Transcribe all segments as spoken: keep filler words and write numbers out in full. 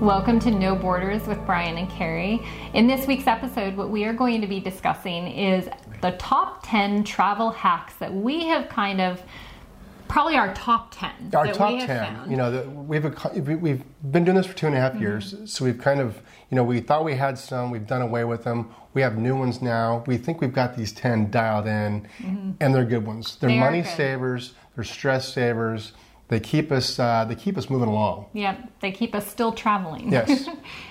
Welcome to No Borders with Brian and Carrie. In this week's episode, what we are going to be discussing is the top ten travel hacks that we have kind of, probably our top ten. Our that top we have ten. found. You know, the, we've we've been doing this for two and a half mm-hmm. years, so we've kind of, you know, we thought we had some, we've done away with them. We have new ones now. We think we've got these ten dialed in, mm-hmm. and they're good ones. They're they money savers. They're stress savers. They keep us uh, they keep us moving along. Yep, they keep us still traveling. Yes.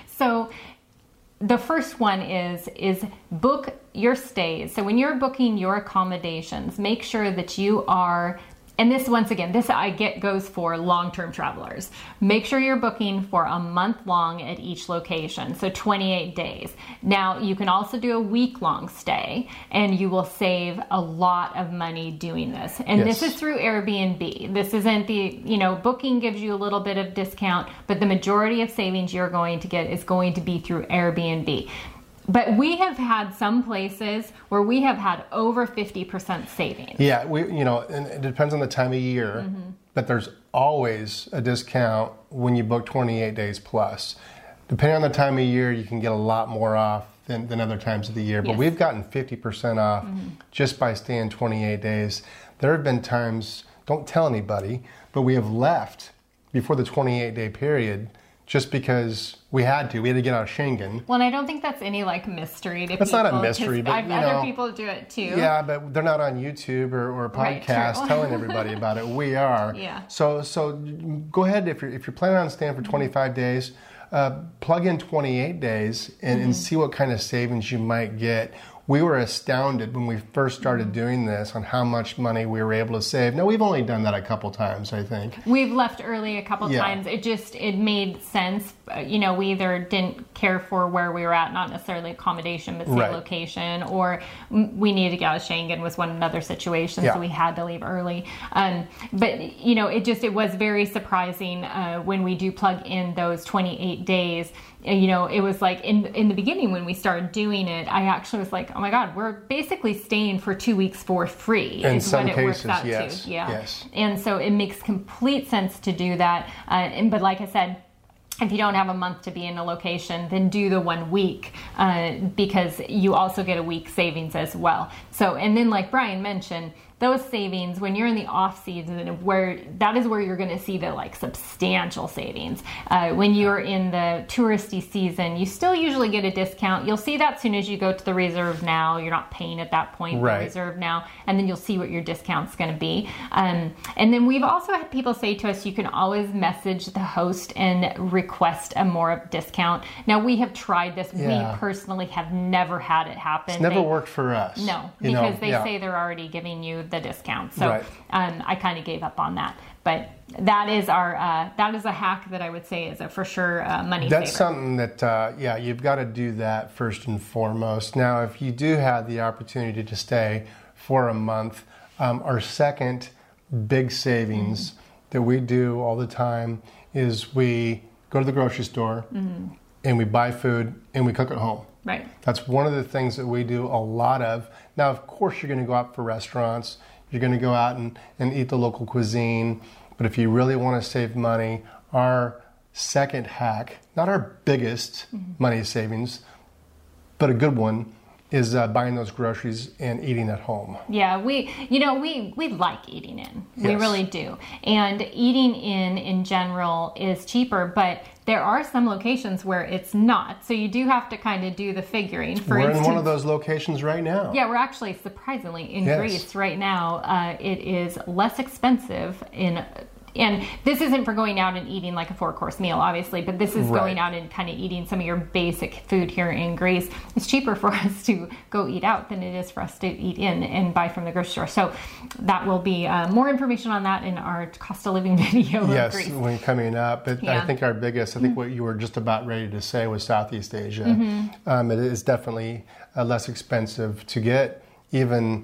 So the first one is is book your stays. So when you're booking your accommodations, make sure that you are, and this once again, this I get goes for long-term travelers. Make sure you're booking for a month long at each location, so twenty-eight days. Now you can also do a week-long stay, and you will save a lot of money doing this. And yes. this is through Airbnb. This isn't the, you know, booking gives you a little bit of discount, but the majority of savings you're going to get is going to be through Airbnb. But we have had some places where we have had over fifty percent savings. Yeah, we, you know, and it depends on the time of year, mm-hmm. but there's always a discount when you book twenty-eight days plus. Depending on the time of year, you can get a lot more off than, than other times of the year. But yes. we've gotten fifty percent off mm-hmm. just by staying twenty-eight days. There have been times, don't tell anybody, but we have left before the twenty-eight day period just because we had to. We had to get out of Schengen. Well, and I don't think that's any like mystery to that's people. That's not a mystery, but I've, you other know, people do it too. Yeah, but they're not on YouTube or, or a podcast right, telling everybody about it. We are. Yeah. So so go ahead if you're if you're planning on staying for twenty-five days, uh, plug in twenty-eight days and, mm-hmm. and see what kind of savings you might get. We were astounded when we first started doing this on how much money we were able to save. Now, we've only done that a couple times, I think. We've left early a couple yeah. times. It just, it made sense. Uh, you know, we either didn't care for where we were at, not necessarily accommodation, but say right. location, or we needed to get out of Schengen was one another situation, yeah. so we had to leave early. Um, but, you know, it just, it was very surprising uh, when we do plug in those twenty-eight days. You know, it was like in in the beginning when we started doing it, I actually was like, oh my God, we're basically staying for two weeks for free. In is some what it cases, works out yes. to. Yeah. Yes. And so it makes complete sense to do that. Uh, and but like I said, if you don't have a month to be in a location, then do the one week uh, because you also get a week savings as well. So, and then like Brian mentioned, those savings when you're in the off season, where that is where you're going to see the like substantial savings. Uh, when you're in the touristy season, you still usually get a discount. You'll see that as soon as you go to the Reserve Now. You're not paying at that point right. the Reserve Now, and then you'll see what your discount's going to be. Um, and then we've also had people say to us, you can always message the host and request a more discount. Now we have tried this. Yeah. We personally have never had it happen. It's never they, worked for us. No, you because know, they yeah. say they're already giving you the discount. So right. um, I kind of gave up on that. But that is our uh, that is a hack that I would say is a for sure uh, money That's saver. something that, uh, yeah, you've got to do that first and foremost. Now, if you do have the opportunity to stay for a month, um, our second big savings mm-hmm. that we do all the time is we go to the grocery store mm-hmm. and we buy food and we cook at home. Right. That's one of the things that we do a lot of. Now, of course, you're going to go out for restaurants. You're going to go out and, and eat the local cuisine. But if you really want to save money, our second hack, not our biggest mm-hmm. money savings, but a good one, is uh, buying those groceries and eating at home. Yeah, we, you know, we, we like eating in. Yes. We really do. And eating in, in general, is cheaper, but there are some locations where it's not. So you do have to kind of do the figuring. For we're instance, in one of those locations right now. Yeah, we're actually, surprisingly, in yes. Greece right now. Uh, it is less expensive in... And this isn't for going out and eating like a four-course meal, obviously, but this is right. going out and kind of eating some of your basic food here in Greece. It's cheaper for us to go eat out than it is for us to eat in and buy from the grocery store. So that will be uh, more information on that in our cost of living video yes, of Greece. when coming up. But yeah. I think our biggest, I think what you were just about ready to say was Southeast Asia. Mm-hmm. Um, it is definitely uh, less expensive to get even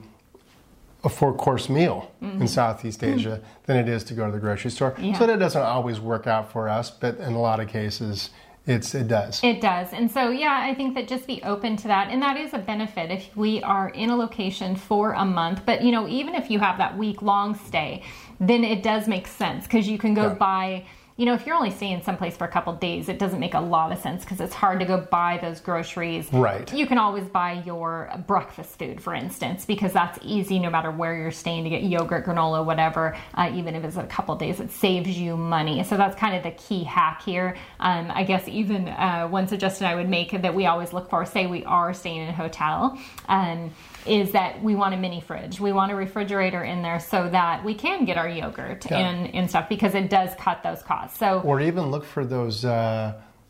a four-course meal mm-hmm. in Southeast Asia mm-hmm. than it is to go to the grocery store. Yeah. So that doesn't always work out for us, but in a lot of cases, it's it does. It does. And so, yeah, I think that just be open to that. And that is a benefit if we are in a location for a month. But, you know, even if you have that week-long stay, then it does make sense because you can go yeah. buy you know, if you're only staying someplace for a couple days, it doesn't make a lot of sense because it's hard to go buy those groceries. Right. You can always buy your breakfast food, for instance, because that's easy no matter where you're staying to get yogurt, granola, whatever. Uh, even if it's a couple days, it saves you money. So that's kind of the key hack here. Um, I guess even uh, one suggestion I would make that we always look for, say we are staying in a hotel, um, is that we want a mini fridge. We want a refrigerator in there so that we can get our yogurt yeah. and, and stuff, because it does cut those costs. So, or even look for those uh,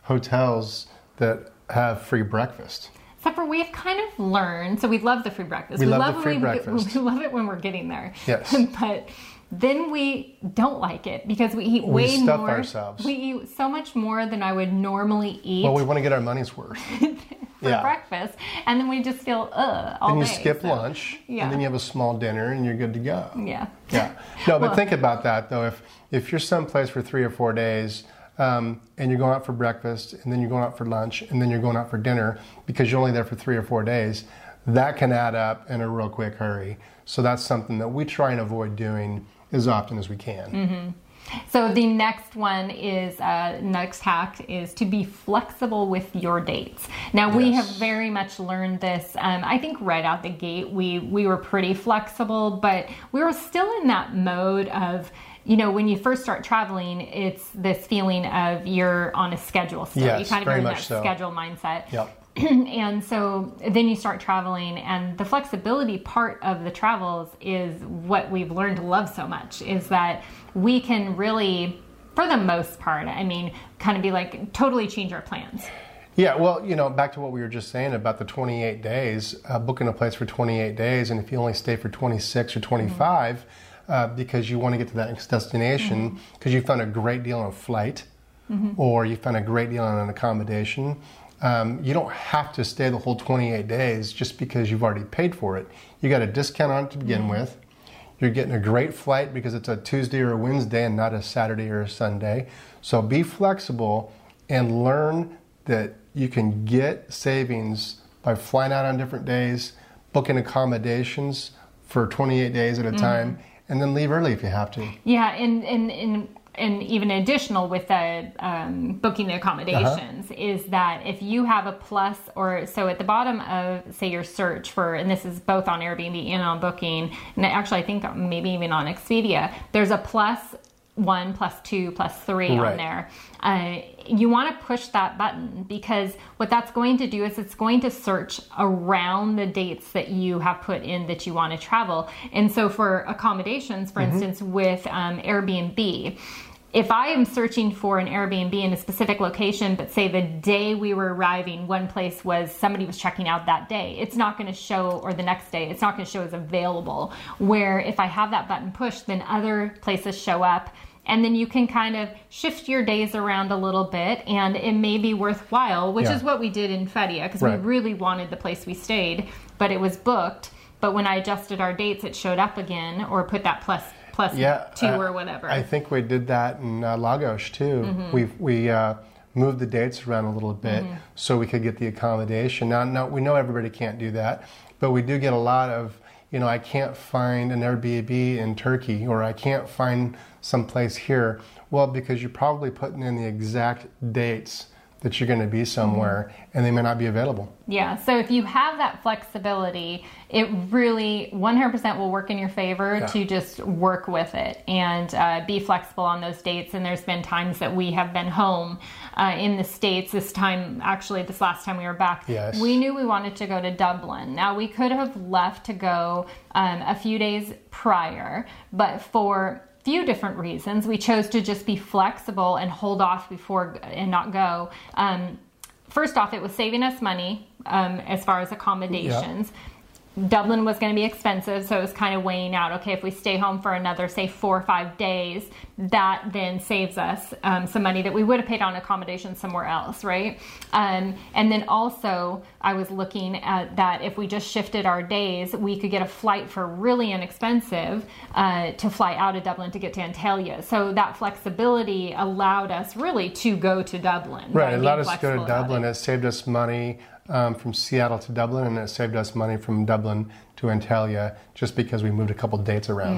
hotels that have free breakfast. Except for we've kind of learned, so we love the free breakfast. We, we love, love the free we, breakfast. We love it when we're getting there. Yes. But then we don't like it because we eat we way stuff more. ourselves. We eat so much more than I would normally eat. Well, we want to get our money's worth. For yeah. breakfast, and then we just feel ugh all and you day. skip so, lunch, yeah. and then you have a small dinner, and you're good to go. Yeah. Yeah. No, but Well, think about that though. If if you're someplace for three or four days, um, and you're going out for breakfast, and then you're going out for lunch, and then you're going out for dinner because you're only there for three or four days, that can add up in a real quick hurry. So that's something that we try and avoid doing as often as we can. Mm-hmm. So the next one is, uh, next hack is to be flexible with your dates. Now we Yes. have very much learned this. Um, I think right out the gate, we, we were pretty flexible, but we were still in that mode of, you know, when you first start traveling, it's this feeling of you're on a schedule still. Yes, you kind of very are in that much so. schedule mindset. Yep. And so then you start traveling, and the flexibility part of the travels is what we've learned to love so much, is that we can really, for the most part, I mean, kind of be like totally change our plans. Yeah, well, you know, back to what we were just saying about the twenty-eight days, uh, booking a place for twenty-eight days, and if you only stay for twenty-six or twenty-five, mm-hmm. uh, because you want to get to that next destination, because mm-hmm. you found a great deal on a flight, mm-hmm. or you found a great deal on an accommodation, um, you don't have to stay the whole twenty-eight days just because you've already paid for it. You got a discount on it to begin mm-hmm. with. You're getting a great flight because it's a Tuesday or a Wednesday and not a Saturday or a Sunday. So be flexible and learn that you can get savings by flying out on different days, booking accommodations for twenty-eight days at a mm-hmm. time, and then leave early if you have to. Yeah, and and, and and even additional with the um, booking the accommodations uh-huh. is that if you have a plus, or so at the bottom of, say, your search for, and this is both on Airbnb and on Booking, and actually I think maybe even on Expedia, there's a plus one, plus two, plus three right. on there. Uh, you want to push that button, because what that's going to do is it's going to search around the dates that you have put in that you want to travel. And so for accommodations, for mm-hmm. instance, with um, Airbnb, if I am searching for an Airbnb in a specific location, but say the day we were arriving, one place was somebody was checking out that day, it's not going to show, or the next day, it's not going to show as available. Where if I have that button pushed, then other places show up. And then you can kind of shift your days around a little bit, and it may be worthwhile, which yeah. is what we did in Fedia, because right. we really wanted the place we stayed, but it was booked. But when I adjusted our dates, it showed up again, or put that plus plus yeah, two uh, or whatever. I think we did that in uh, Lagos too. Mm-hmm. We we uh, moved the dates around a little bit mm-hmm. so we could get the accommodation. Now, now, we know everybody can't do that, but we do get a lot of, you know, I can't find an Airbnb in Turkey, or I can't find someplace here. Well, because you're probably putting in the exact dates that you're going to be somewhere, mm-hmm. and they may not be available. Yeah, so if you have that flexibility, it really one hundred percent will work in your favor yeah. to just work with it and uh, be flexible on those dates. And there's been times that we have been home uh, in the States. This time, actually, this last time we were back, yes. we knew we wanted to go to Dublin. Now, we could have left to go um, a few days prior, but for few different reasons, we chose to just be flexible and hold off before and not go. Um, first off, it was saving us money um, as far as accommodations. Yeah. Dublin was going to be expensive, so it was kind of weighing out, okay, if we stay home for another, say, four or five days, that then saves us um, some money that we would have paid on accommodation somewhere else, right? Um, and then also, I was looking at that if we just shifted our days, we could get a flight for really inexpensive uh, to fly out of Dublin to get to Antalya. So that flexibility allowed us really to go to Dublin. Right, it allowed us to go to Dublin. It. it saved us money. Um, from Seattle to Dublin, and it saved us money from Dublin to Antalya just because we moved a couple dates around. Mm-hmm.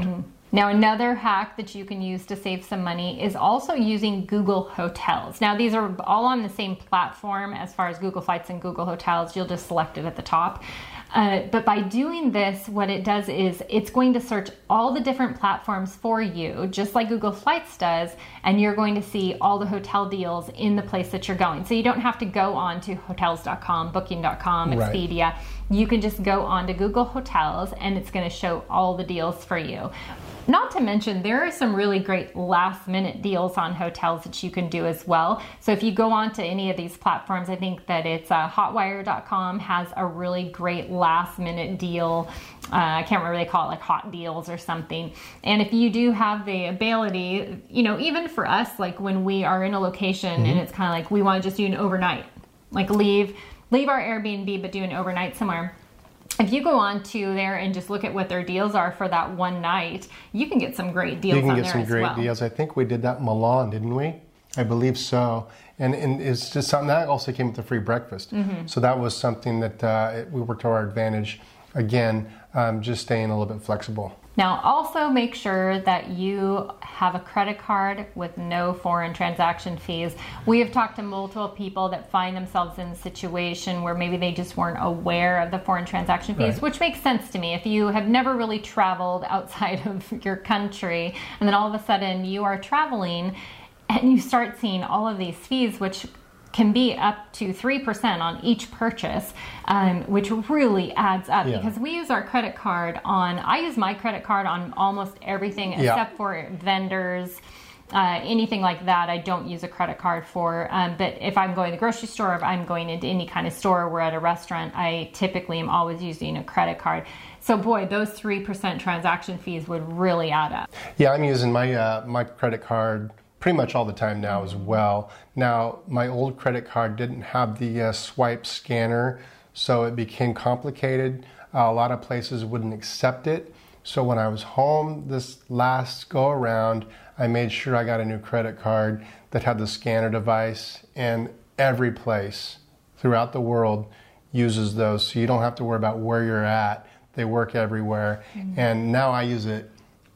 Now, another hack that you can use to save some money is also using Google Hotels. Now, these are all on the same platform as far as Google Flights and Google Hotels. You'll just select it at the top. Uh, but by doing this, what it does is it's going to search all the different platforms for you, just like Google Flights does, and you're going to see all the hotel deals in the place that you're going. So you don't have to go on to hotels dot com, booking dot com, Right. Expedia. You can just go on to Google Hotels and it's going to show all the deals for you. Not to mention, there are some really great last minute deals on hotels that you can do as well. So if you go on to any of these platforms, I think that it's uh, hotwire dot com has a really great last minute deal. Uh, I can't remember, they call it like hot deals or something. And if you do have the ability, you know, even for us, like when we are in a location mm-hmm. and it's kind of like we want to just do an overnight, like leave, leave our Airbnb, but do an overnight somewhere. If you go on to there and just look at what their deals are for that one night, you can get some great deals on there as well. You can get some great deals. I think we did that in Milan, didn't we? I believe so. And, and it's just something that also came with a free breakfast. Mm-hmm. So that was something that uh, it, we worked to our advantage. Again, um, just staying a little bit flexible. Now, also make sure that you have a credit card with no foreign transaction fees. We have talked to multiple people that find themselves in a situation where maybe they just weren't aware of the foreign transaction fees, right. which makes sense to me. If you have never really traveled outside of your country, and then all of a sudden you are traveling and you start seeing all of these fees, which can be up to three percent on each purchase, um, which really adds up yeah. because we use our credit card on, I use my credit card on almost everything yeah. except for vendors, uh, anything like that I don't use a credit card for. Um, but if I'm going to the grocery store, if I'm going into any kind of store, we're at a restaurant, I typically am always using a credit card. So boy, those three percent transaction fees would really add up. Yeah, I'm using my uh, my credit card pretty much all the time now as well. Now, my old credit card didn't have the uh, swipe scanner, so it became complicated. Uh, a lot of places wouldn't accept it. So when I was home this last go around, I made sure I got a new credit card that had the scanner device, and every place throughout the world uses those. So you don't have to worry about where you're at. They work everywhere. Mm-hmm. And now I use it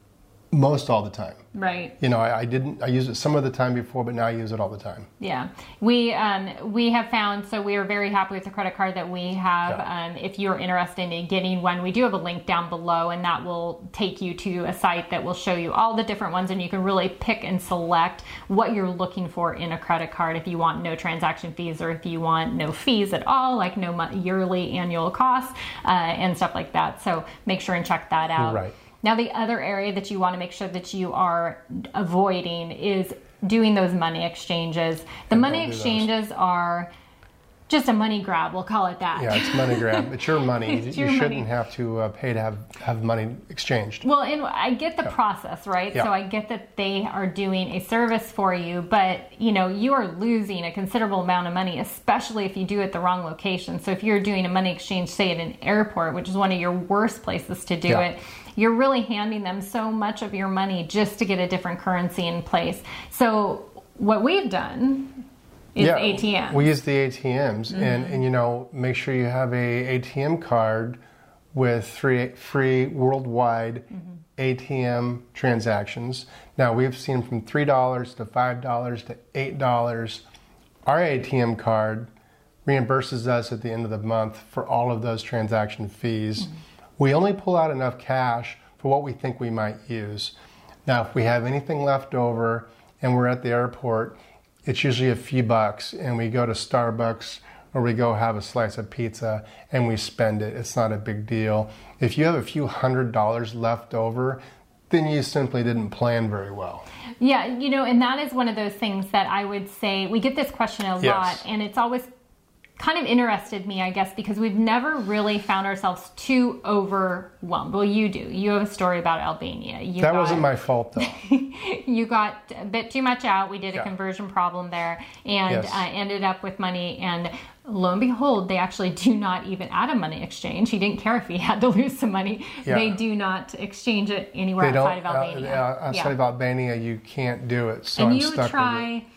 most all the time. Right. You know, I, I didn't, I used it some of the time before, but now I use it all the time. Yeah. We um, we have found, so we are very happy with the credit card that we have. Yeah. Um, if you're interested in getting one, we do have a link down below, and that will take you to a site that will show you all the different ones, and you can really pick and select what you're looking for in a credit card. If you want no transaction fees, or if you want no fees at all, like no yearly annual costs uh, and stuff like that. So make sure and check that out. Right. Now, the other area that you want to make sure that you are avoiding is doing those money exchanges. The I money do exchanges those. are just a money grab, we'll call it that. Yeah, it's money grab. It's your money. It's you your shouldn't money. have to uh, pay to have, have money exchanged. Well, and I get the Yeah. process, right? Yeah. So I get that they are doing a service for you, but you know, you are losing a considerable amount of money, especially if you do it the wrong location. So if you're doing a money exchange, say at an airport, which is one of your worst places to do Yeah. it, you're really handing them so much of your money just to get a different currency in place. So what we've done is yeah, A T Ms. We use the A T Ms, mm-hmm. and, and you know, make sure you have a A T M card with free, free worldwide mm-hmm. A T M transactions. Now, we've seen from three dollars to five dollars to eight dollars. Our A T M card reimburses us at the end of the month for all of those transaction fees. Mm-hmm. We only pull out enough cash for what we think we might use. Now, if we have anything left over and we're at the airport, it's usually a few bucks, and we go to Starbucks or we go have a slice of pizza and we spend it. It's not a big deal. If you have a few hundred dollars left over, then you simply didn't plan very well. Yeah, you know, and that is one of those things that I would say, we get this question a Yes. lot, and it's always kind of interested me, I guess, because we've never really found ourselves too overwhelmed. Well, you do. You have a story about Albania. You That got, wasn't my fault, though. You got a bit too much out. We did a Yeah. conversion problem there, and Yes. uh, ended up with money. And lo and behold, they actually do not even add a money exchange. He didn't care if he had to lose some money. Yeah. They do not exchange it anywhere They outside don't, of Albania. Uh, outside Yeah. of Albania, you can't do it. So And I'm you stuck with it. try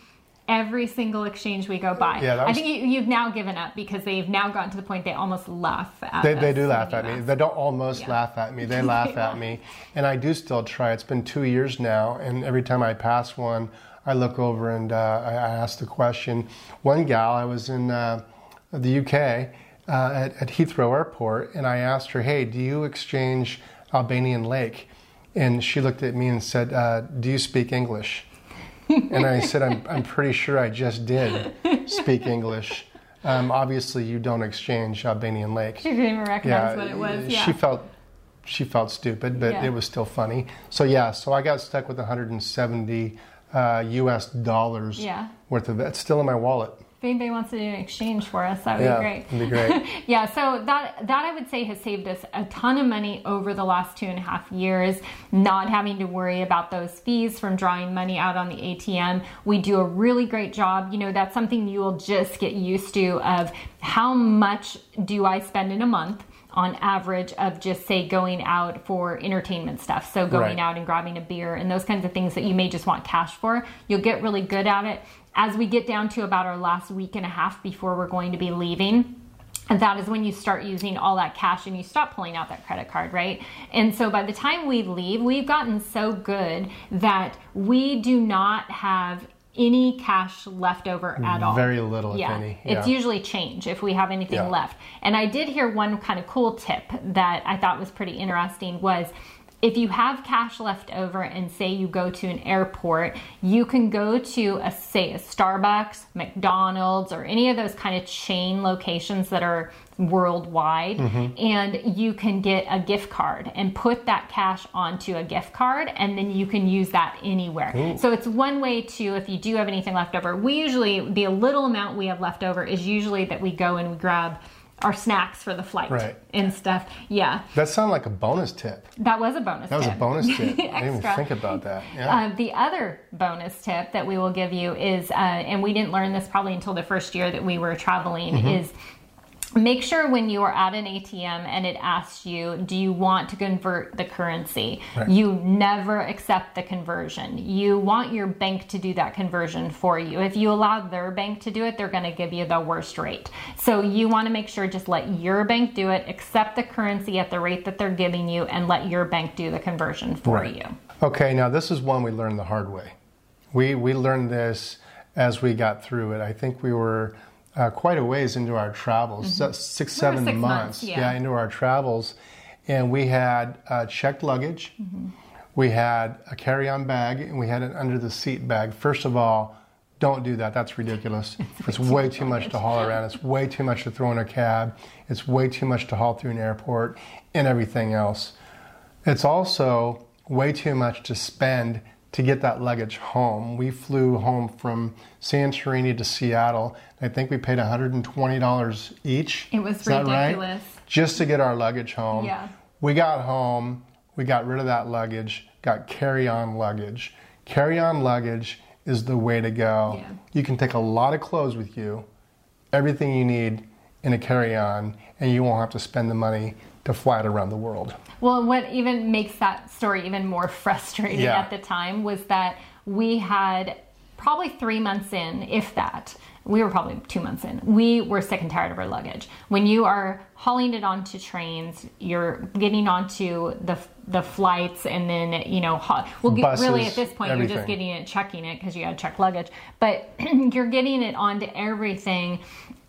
every single exchange we go by. Yeah, I was, think you, you've now given up because they've now gotten to the point they almost laugh at they, us. They do laugh at me. They don't almost yeah. laugh at me. They laugh they at me. And I do still try. It's been two years now, and every time I pass one, I look over and uh, I, I ask the question. One gal, I was in uh, the U K uh, at, at Heathrow Airport, and I asked her, hey, do you exchange Albanian Lake? And she looked at me and said, uh, do you speak English? And I said, I'm, I'm pretty sure I just did speak English. Um, obviously, you don't exchange Albanian Lake. She didn't even recognize yeah, what it was. Yeah. She felt she felt stupid, but yeah. it was still funny. So yeah, so I got stuck with one hundred seventy uh, U S dollars yeah. worth of it. It's still in my wallet. If anybody wants to do an exchange for us, that would yeah, be great. That'd be great. yeah, so that that I would say has saved us a ton of money over the last two and a half years, not having to worry about those fees from drawing money out on the A T M. We do a really great job. You know, that's something you will just get used to of how much do I spend in a month on average of just say going out for entertainment stuff. So going right. out and grabbing a beer and those kinds of things that you may just want cash for. You'll get really good at it. As we get down to about our last week and a half before we're going to be leaving, and that is when you start using all that cash and you stop pulling out that credit card, right? And so by the time we leave, we've gotten so good that we do not have any cash left over at all. Very little, if yeah. any. Yeah. It's usually change if we have anything yeah. left. And I did hear one kind of cool tip that I thought was pretty interesting was if you have cash left over and say you go to an airport, you can go to a say a Starbucks, McDonald's, or any of those kind of chain locations that are worldwide, mm-hmm. and you can get a gift card and put that cash onto a gift card, and then you can use that anywhere. Ooh. So it's one way to, if you do have anything left over, we usually, the little amount we have left over is usually that we go and we grab our snacks for the flight right. and stuff. Yeah. That sounded like a bonus tip. That was a bonus that tip. That was a bonus tip. I didn't even think about that. Yeah. Uh, the other bonus tip that we will give you is, uh, and we didn't learn this probably until the first year that we were traveling, mm-hmm. is make sure when you are at an A T M and it asks you, do you want to convert the currency? Right. You never accept the conversion. You want your bank to do that conversion for you. If you allow their bank to do it, they're going to give you the worst rate. So you want to make sure just let your bank do it, accept the currency at the rate that they're giving you, and let your bank do the conversion for right. you. Okay, now this is one we learned the hard way. We, we learned this as we got through it. I think we were Uh, quite a ways into our travels, mm-hmm. six, seven six months, months yeah. yeah, into our travels. And we had uh, checked luggage, mm-hmm. we had a carry-on bag, and we had an under-the-seat bag. First of all, don't do that. That's ridiculous. it's, it's way too much to haul around. It's way too much to throw in a cab. It's way too much to haul through an airport and everything else. It's also way too much to spend to get that luggage home. We flew home from Santorini to Seattle. I think we paid one hundred twenty dollars each. It was Is ridiculous. That right? Just to get our luggage home. Yeah. We got home, we got rid of that luggage, got carry-on luggage. Carry-on luggage is the way to go. Yeah. You can take a lot of clothes with you, everything you need in a carry-on, and you won't have to spend the money to fly it around the world. Well, what even makes that story even more frustrating yeah. at the time was that we had probably three months in, if that, we were probably two months in, we were sick and tired of our luggage. When you are hauling it onto trains, you're getting onto the the flights, and then, you know, well, Buses, really at this point, everything. You're just getting it, checking it, because you got to check luggage, but you're getting it onto everything.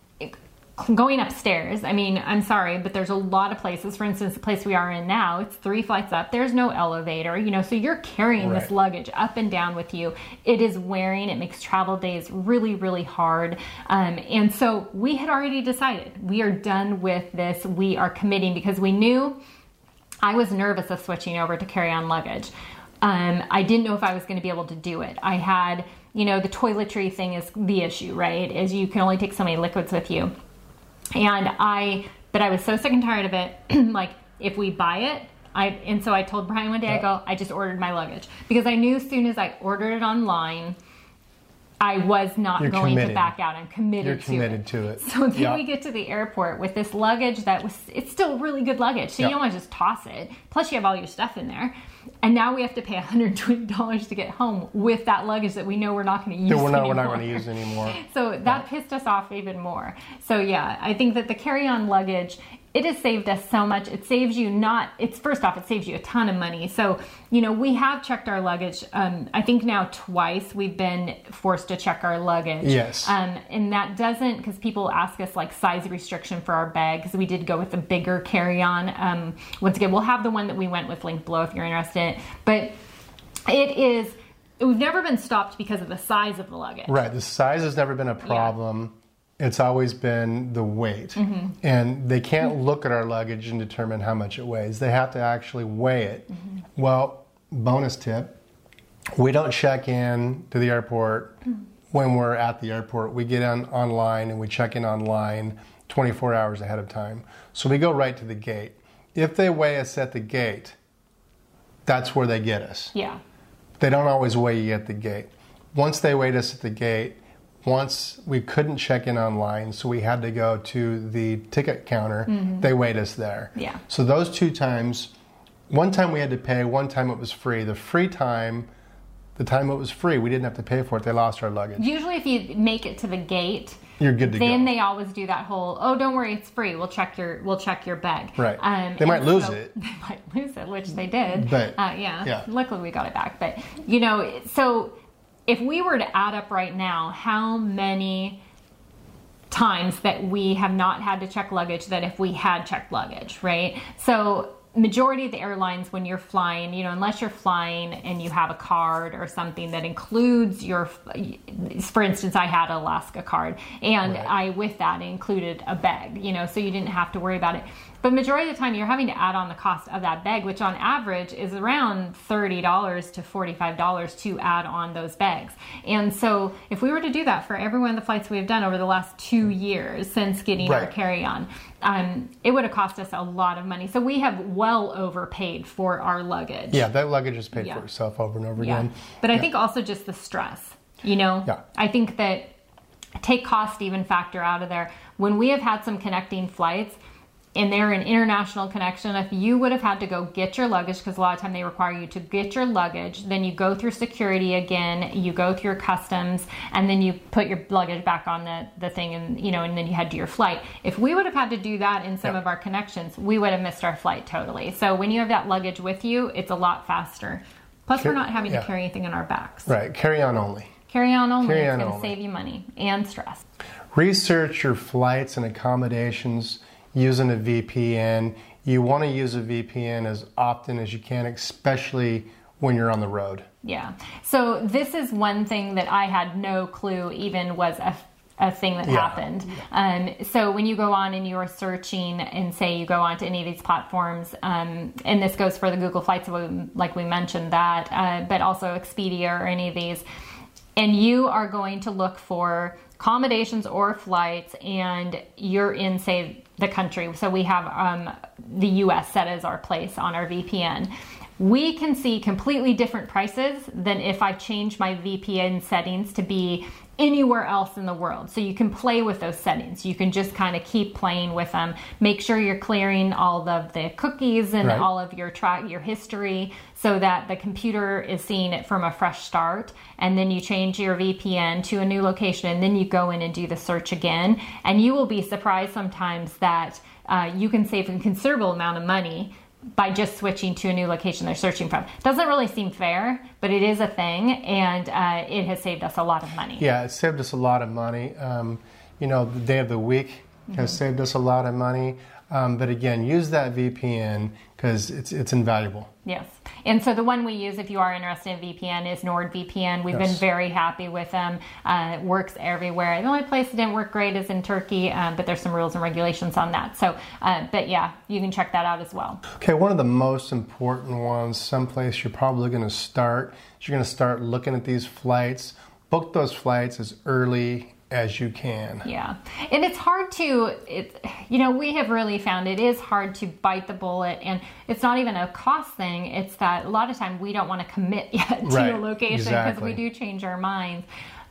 Going upstairs, I mean, I'm sorry, but there's a lot of places. For instance, the place we are in now, it's three flights up. There's no elevator, you know, so you're carrying right. this luggage up and down with you. It is wearing. It makes travel days really, really hard. Um, and so we had already decided we are done with this. We are committing, because we knew I was nervous of switching over to carry-on luggage. Um, I didn't know if I was going to be able to do it. I had, you know, the toiletry thing is the issue, right? Is you can only take so many liquids with you. And I, but I was so sick and tired of it. Like, if we buy it, I, and so I told Brian one day, I go, I just ordered my luggage. Because I knew as soon as I ordered it online, I was not You're going committed. to back out. I'm committed You're to committed it. to it. So then Yep. we get to the airport with this luggage that was, it's still really good luggage. So Yep. you don't want to just toss it. Plus you have all your stuff in there. And now we have to pay one hundred twenty dollars to get home with that luggage that we know we're not going to use That we're not, anymore. we're not going to use anymore. So that pissed us off even more. So yeah, I think that the carry-on luggage, it has saved us so much. It saves you not, it's first off, it saves you a ton of money. So, you know, we have checked our luggage. Um, I think now twice we've been forced to check our luggage. Yes. Um, and that doesn't, because people ask us like size restriction for our bag, because we did go with the bigger carry-on. Um, once again, we'll have the one that we went with linked below if you're interested in it. But it is, we've never been stopped because of the size of the luggage. Right. The size has never been a problem. It's always been the weight. Mm-hmm. And they can't look at our luggage and determine how much it weighs. They have to actually weigh it. Mm-hmm. Well, bonus tip, we don't check in to the airport mm-hmm. when we're at the airport. We get on online and we check in online twenty-four hours ahead of time. So we go right to the gate. If they weigh us at the gate, that's where they get us. Yeah. They don't always weigh you at the gate. Once they weighed us at the gate, once we couldn't check in online, so we had to go to the ticket counter, mm-hmm. they weighed us there. Yeah. So those two times, one time we had to pay, one time it was free. The free time, the time it was free, we didn't have to pay for it. They lost our luggage. Usually if you make it to the gate, you're good to then go. they always do that whole, oh, don't worry, it's free. We'll check your we'll check your bag. Right. Um, they might lose so, it. They might lose it, which they did. But uh, yeah, yeah. Luckily we got it back. But you know, so if we were to add up right now, how many times that we have not had to check luggage that if we had checked luggage, right? So majority of the airlines, when you're flying, you know, unless you're flying and you have a card or something that includes your, for instance, I had an Alaska card, and right. I, with that, included a bag, you know, so you didn't have to worry about it. But majority of the time, you're having to add on the cost of that bag, which on average is around thirty dollars to forty-five dollars to add on those bags. And so if we were to do that for every one of the flights we've done over the last two years since getting right. our carry-on, um, it would have cost us a lot of money. So we have well overpaid for our luggage. Yeah, that luggage is paid Yeah. for itself over and over Yeah. again. But I yeah. think also just the stress, you know? Yeah. I think that take cost even factor out of there. When we have had some connecting flights, and they're an international connection, if you would have had to go get your luggage, because a lot of time they require you to get your luggage, then you go through security again, you go through your customs, and then you put your luggage back on the, the thing, and you know, and then you head to your flight. If we would have had to do that in some yeah. of our connections, we would have missed our flight totally. So when you have that luggage with you, it's a lot faster. Plus, Car- we're not having yeah. to carry anything in our backs. Right, carry on only. Carry on only. Carry It's on going to only. save you money and stress. Research your flights and accommodations using a V P N. You want to use a V P N as often as you can, especially when you're on the road. Yeah. So this is one thing that I had no clue even was a, a thing that Yeah. happened. Um, so when you go on and you are searching and say you go onto any of these platforms, um, and this goes for the Google Flights, like we mentioned that, uh, but also Expedia or any of these, and you are going to look for accommodations or flights, and you're in, say, the country. So we have um, the U S set as our place on our V P N. We can see completely different prices than if I change my V P N settings to be anywhere else in the world. So you can play with those settings. You can just kind of keep playing with them. Make sure you're clearing all of the cookies and Right. all of your track, your history, so that the computer is seeing it from a fresh start. And then you change your V P N to a new location, and then you go in and do the search again. And you will be surprised sometimes that uh, you can save a considerable amount of money by just switching to a new location they're searching from. Doesn't really seem fair, but it is a thing, and uh, it has saved us a lot of money. Yeah, it saved us a lot of money. Um, you know, the day of the week has mm-hmm. saved us a lot of money. Um, but again, use that V P N because it's it's invaluable. Yes. And so the one we use, if you are interested in V P N, is NordVPN. We've Yes. been very happy with them. Uh, it works everywhere. The only place it didn't work great is in Turkey, um, but there's some rules and regulations on that. So, uh, but yeah, you can check that out as well. Okay, one of the most important ones, someplace you're probably going to start, is you're going to start looking at these flights. Book those flights as early as you can. Yeah. And it's hard to, it, you know, we have really found it is hard to bite the bullet, and it's not even a cost thing. It's that a lot of time we don't want to commit yet to Right, a location because exactly. we do change our minds.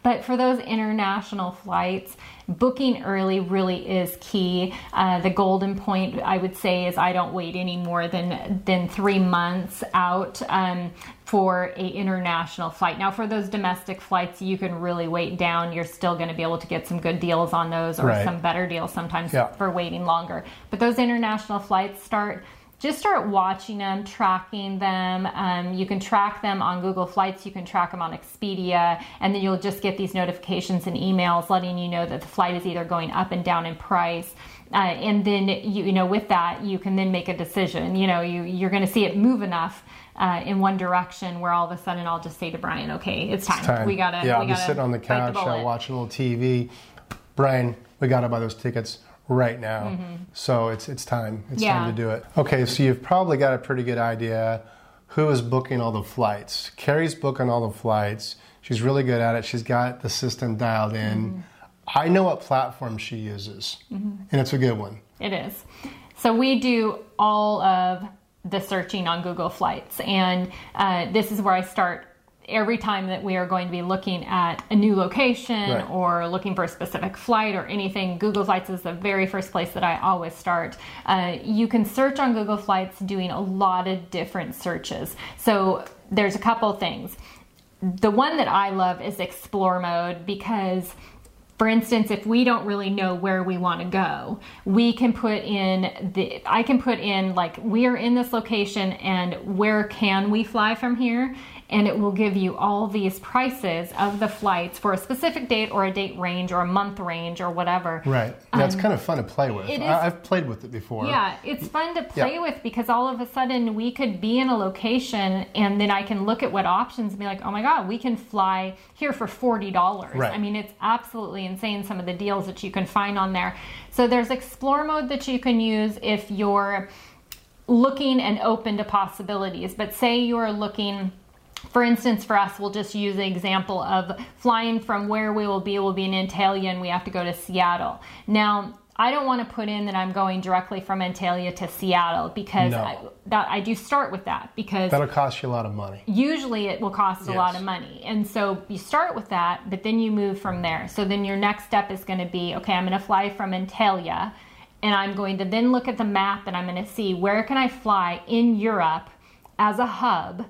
But for those international flights, booking early really is key. Uh, the golden point, I would say, is I don't wait any more than than three months out um, for a international flight. Now, for those domestic flights, you can really wait down. You're still going to be able to get some good deals on those, or right. some better deals sometimes yeah. for waiting longer. But those international flights start. Just start watching them, tracking them. Um, you can track them on Google Flights. You can track them on Expedia. And then you'll just get these notifications and emails letting you know that the flight is either going up and down in price. Uh, and then, you, you know, with that, you can then make a decision. You know, you, you're going to see it move enough uh, in one direction where all of a sudden I'll just say to Brian, okay, it's time. It's time. We got to Yeah, I'll we be gotta sitting on the couch, the I'll watch a little T V. Brian, we got to buy those tickets right now. Mm-hmm. So it's it's time. It's yeah. time to do it. Okay, so you've probably got a pretty good idea who is booking all the flights. Carrie's booking all the flights. She's really good at it. She's got the system dialed in. Mm-hmm. I know what platform she uses, mm-hmm. and it's a good one. It is. So we do all of the searching on Google Flights, and uh, this is where I start every time that we are going to be looking at a new location right. or looking for a specific flight or anything. Google Flights is the very first place that I always start. Uh, you can search on Google Flights doing a lot of different searches. So there's a couple things. The one that I love is Explore Mode, because for instance, if we don't really know where we want to go, we can put in the, I can put in like, we are in this location and where can we fly from here? And it will give you all these prices of the flights for a specific date or a date range or a month range or whatever. Right. That's um, kind of fun to play with. It is, I, I've played with it before. Yeah, it's fun to play yeah. with, because all of a sudden we could be in a location and then I can look at what options and be like, oh my God, we can fly here for forty dollars. Right. I mean, it's absolutely insane, some of the deals that you can find on there. So there's Explore Mode that you can use if you're looking and open to possibilities. But say you're looking... For instance, for us, we'll just use the example of flying from where we will be. We'll be in Antalya and we have to go to Seattle. Now, I don't want to put in that I'm going directly from Antalya to Seattle, because no. I, that, I do start with that, because that'll cost you a lot of money. Usually it will cost yes. a lot of money. And so you start with that, but then you move from there. So then your next step is going to be, okay, I'm going to fly from Antalya, and I'm going to then look at the map and I'm going to see where can I fly in Europe as a hub.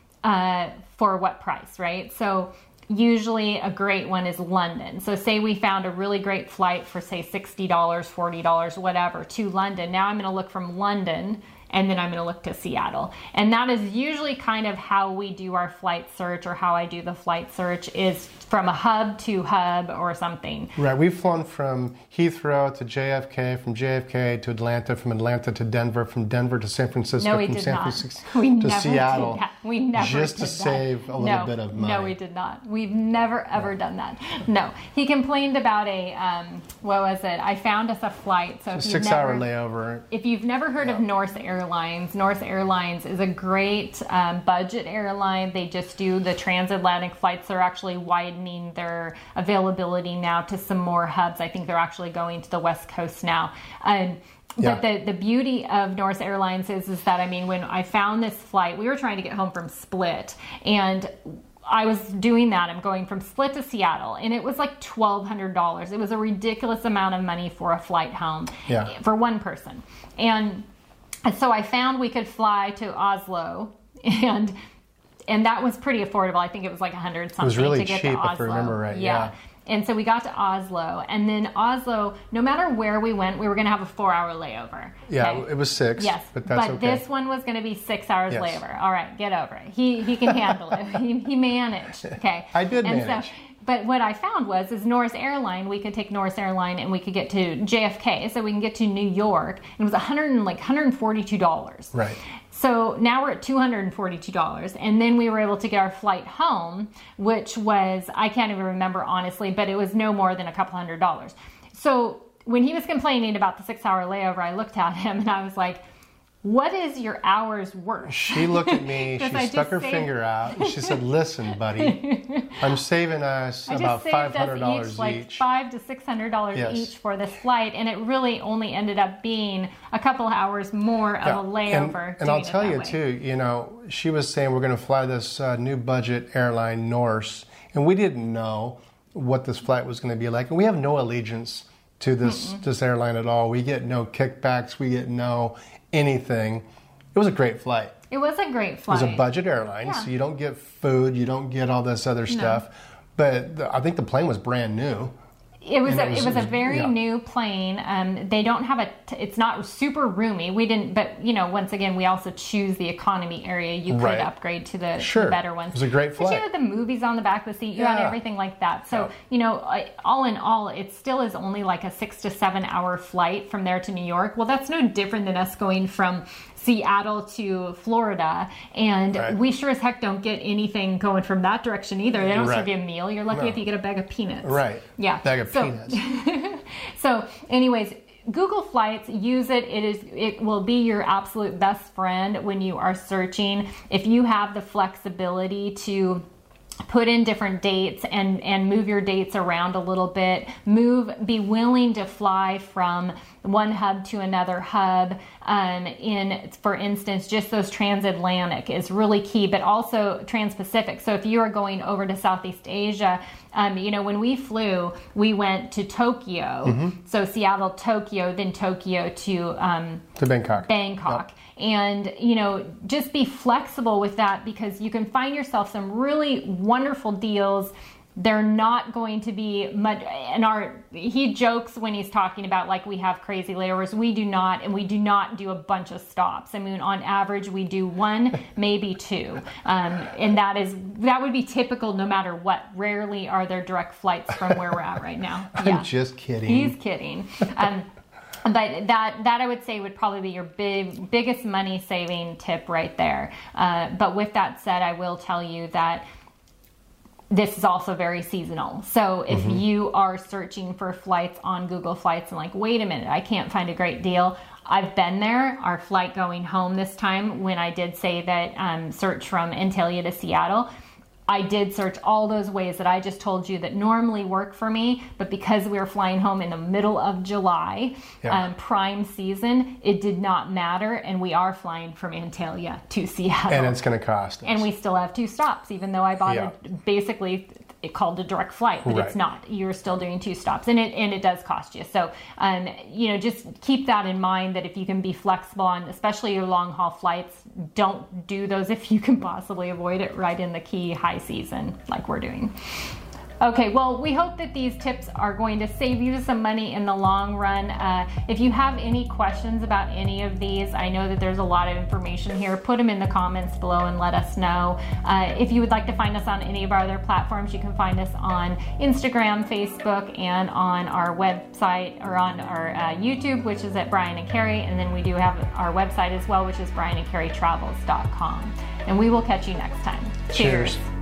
Uh, for what price, right? So usually a great one is London. So say we found a really great flight for say sixty dollars, forty dollars, whatever, to London. Now I'm going to look from London and then I'm going to look to Seattle. And that is usually kind of how we do our flight search, or how I do the flight search, is from a hub to hub or something. Right. We've flown from Heathrow to J F K, from J F K to Atlanta, from Atlanta to Denver, from Denver to San Francisco, no, we from did San not. Francisco we to never Seattle. Did that. We never just did to that. save a little no, bit of money. No, we did not. We've never ever no. done that. No. He complained about a um, what was it? I found us a flight. So a if six-hour never, layover. If you've never heard yeah. of North Airlines, North Airlines is a great um, budget airline. They just do the transatlantic flights. They're actually widening their availability now to some more hubs. I think they're actually going to the West Coast now. Um, yeah. But the, the beauty of North Airlines is, is that, I mean, when I found this flight, we were trying to get home from Split, and I was doing that. I'm going from Split to Seattle, and it was like twelve hundred dollars. It was a ridiculous amount of money for a flight home yeah. for one person. And so I found we could fly to Oslo, and and that was pretty affordable. I think it was like a hundred something. It was really to get cheap, to Oslo. if I remember right. Yeah. yeah. And so we got to Oslo, and then Oslo, no matter where we went, we were going to have a four-hour layover. Yeah, okay? it was six. Yes, but that's but okay. this one was going to be six hours yes. layover. All right, get over it. He he can handle it. He he managed. Okay. I did and manage. So, but what I found was, is North Airline, we could take North Airline and we could get to J F K, so we can get to New York, and it was one hundred and like one hundred forty-two dollars. Right. So now we're at two hundred forty-two dollars, and then we were able to get our flight home, which was, I can't even remember honestly, but it was no more than a couple hundred dollars. So when he was complaining about the six-hour layover, I looked at him and I was like, what is your hour's worth? She looked at me, she I stuck her saved... finger out, and she said, listen, buddy, I'm saving us I about five hundred dollars each, like each. Five to six hundred dollars yes. each for this flight, and it really only ended up being a couple hours more of yeah. a layover. And, and I'll tell you way. too, you know, she was saying we're going to fly this uh, new budget airline, Norse, and we didn't know. what this flight was going to be like. And we have no allegiance to this, Mm-mm. this airline at all. We get no kickbacks. We get no anything. It was a great flight. It was a great flight. It was a budget airline, yeah. so you don't get food, you don't get all this other stuff. No. But the, I think the plane was brand new. It was, a, it was it was a very yeah. new plane. Um, they don't have a. T- it's not super roomy. We didn't, but you know, once again, we also choose the economy area. You could right. upgrade to the, sure. the better ones. It was a great flight. But you had the movies on the back of the seat. You yeah. had everything like that. So yeah. you know, all in all, it still is only like a six to seven hour flight from there to New York. Well, that's no different than us going from Seattle to Florida, and right. we sure as heck don't get anything going from that direction either. They don't right. serve you a meal. You're lucky no. if you get a bag of peanuts. Right. Yeah. Bag of so, peanuts. So anyways, Google Flights, use it. It is it will be your absolute best friend when you are searching. If you have the flexibility to put in different dates and and move your dates around a little bit, move be willing to fly from one hub to another hub. Um, in for instance, just those transatlantic is really key, but also trans-Pacific. So if you are going over to Southeast Asia, um, you know, when we flew, we went to Tokyo, mm-hmm. so Seattle, Tokyo, then Tokyo to um, to Bangkok. Bangkok. Yep. And, you know, just be flexible with that, because you can find yourself some really wonderful deals. They're not going to be much, and our, he jokes when he's talking about like we have crazy layovers. We do not, and we do not do a bunch of stops. I mean, on average, we do one, maybe two. Um, and that is, that would be typical no matter what. Rarely are there direct flights from where we're at right now. Yeah. I'm just kidding. He's kidding. Um, But that that I would say would probably be your big biggest money saving tip right there. Uh, but with that said, I will tell you that this is also very seasonal. So if mm-hmm. you are searching for flights on Google Flights and like, wait a minute, I can't find a great deal. I've been there. Our flight going home this time, when I did say that um, search from Antalya to Seattle, I did search all those ways that I just told you that normally work for me, but because we were flying home in the middle of July, yeah. um, prime season, it did not matter, and we are flying from Antalya to Seattle. And it's going to cost us. And we still have two stops, even though I bought yeah. it basically it called a direct flight, but right. it's not. You're still doing two stops, and it and it does cost you. So, um, you know, just keep that in mind, that if you can be flexible on, especially your long haul flights, don't do those if you can possibly avoid it right in the key high season like we're doing. Okay, well, we hope that these tips are going to save you some money in the long run. Uh, if you have any questions about any of these, I know that there's a lot of information here. Put them in the comments below and let us know. Uh, if you would like to find us on any of our other platforms, you can find us on Instagram, Facebook, and on our website, or on our uh, YouTube, which is at Brian and Carrie. And then we do have our website as well, which is brian and carrie travels dot com. And we will catch you next time. Cheers. Cheers.